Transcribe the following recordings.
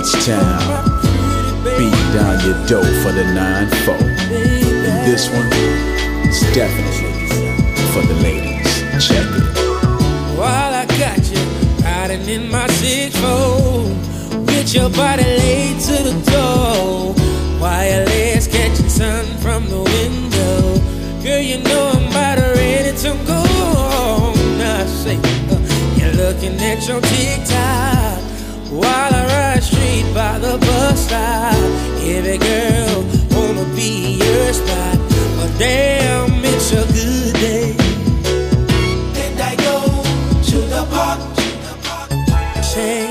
H-Town, beat down your door for the 9-4. And this one is definitely for the ladies. Check it. While I got you riding in my 6-4, with your body laid to the door, wireless catching sun from the window. Girl, you know I'm about ready to go. Now say, you're looking at your TikTok while I ride straight by the bus stop. Every girl wanna be your spot, but damn, it's a good day. And I go to the park. Say.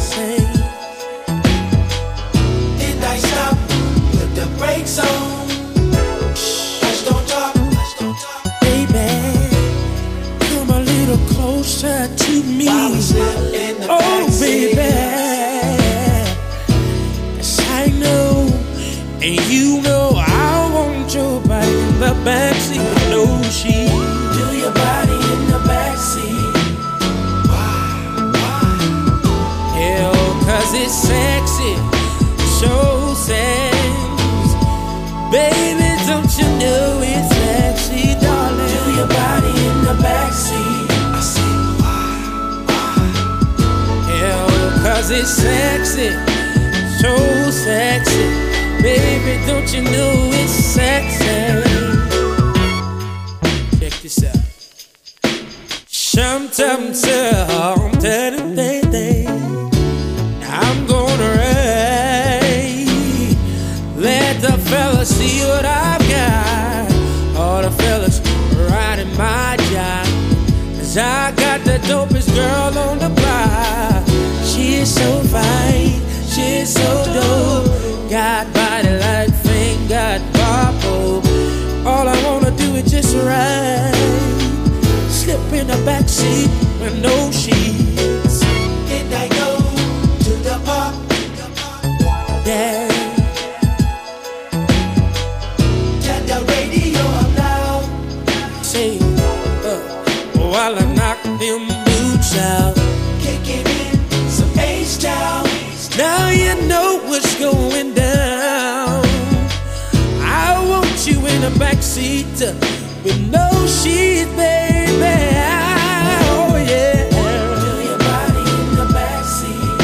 And I stop with the brakes on. Hush, don't talk. Baby, come a little closer to me. While we slip in the backseat. Baby, yes, I know, and you know I want your body in the backseat. No, she Do your body in the backseat. hell, 'cause it's sexy, so sexy. Baby, don't you know it's sexy, darling? Do your body in the backseat. I said, Hell, 'cause it's sexy, so sexy. Baby, don't you know it's sexy? Check this out. Sometimes I'm gonna ride. Let the fellas see what I've got. All the fellas riding my job, 'cause I got the dopest girl on the block. She is so fine, she is so dope. Got body like Fink, got Bobo. All I wanna do is just ride. Slip in the backseat with no sheets. and I go to the park. Yeah. Turn the radio up loud. Say, while I knock them boots out. Kicking in some H-Town. Now you know what's going down. I want you in the backseat with no sheets, baby. Oh yeah. Do your body in the backseat.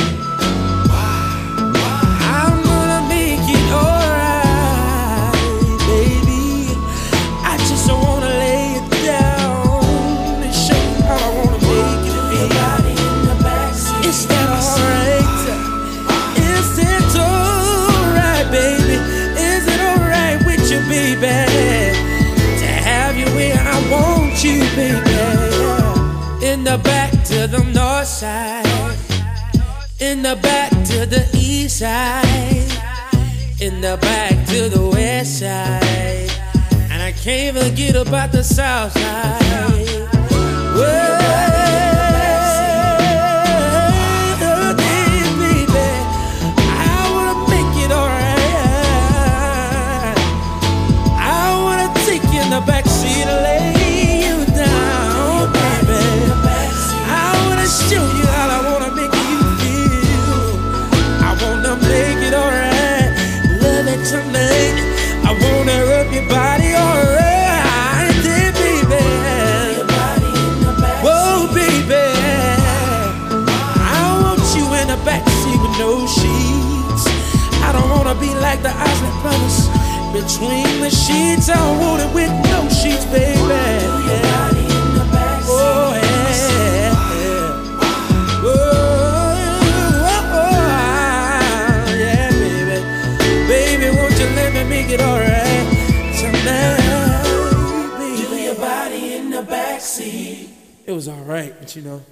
I'm gonna make it alright, baby. I just wanna lay it down and show you how I wanna make it Do your feel. body in the backseat. Is that alright? Is it alright, baby? Is it alright with you, baby? To have you where I want you, baby. In the back to the north side, in the back to the east side, in the back to the west side, and I can't forget about the south side. Whoa. Backseat, lay you down, baby. I wanna show you how I wanna make you feel. I wanna make it alright, love it tonight. I wanna rub your body alright, yeah, baby. Whoa, baby. I want you in the backseat with no sheets. I don't wanna be like the Isley Brothers. Between the sheets, I want it with no sheets, baby. Do your body in the backseat. Oh, yeah. Oh, yeah, baby. Baby, won't you let me make it alright tonight, baby? Do your body in the backseat. It was alright, but you know.